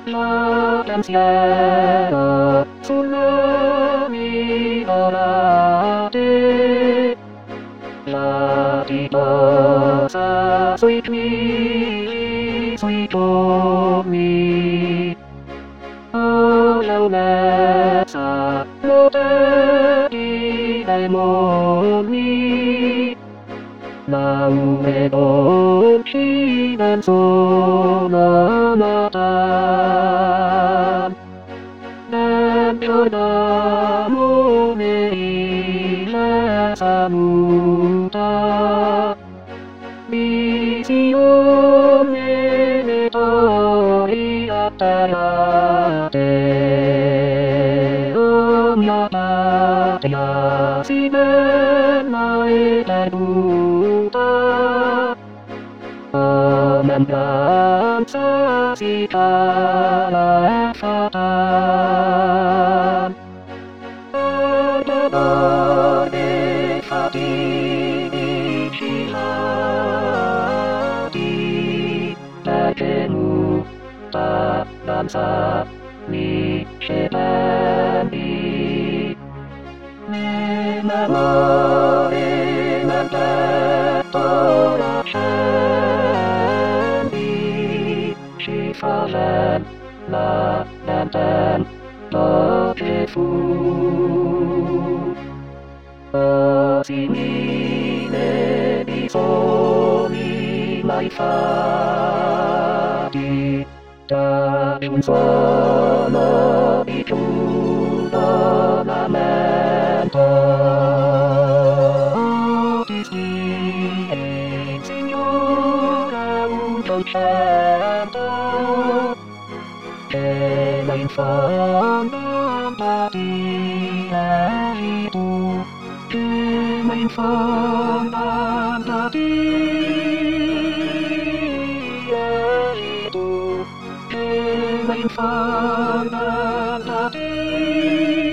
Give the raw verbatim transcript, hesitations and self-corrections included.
La pensiero sulle mie latte, la riposa sui tuoi, sui tuoi. Oh, l'aulezza, l'odore dei moni, laure dolci del sole natal. Dentro d'amore le saluta, visione le tori atterrate. Oh, mia patria, si bella e perduta, remembranza si cala e fatal. Dolore fatidici lati, percenuta danza mi scependi. Memore nel petto l'accendi, ci facem la denten dolce fu. Oh, simile di soli mai fatti, da un suono di giudo lamento. Oh, ti stie, Signore, un concetto, che la in fondo da ti eri tu, che la in fondo da ti eri tu, che la in fondo da ti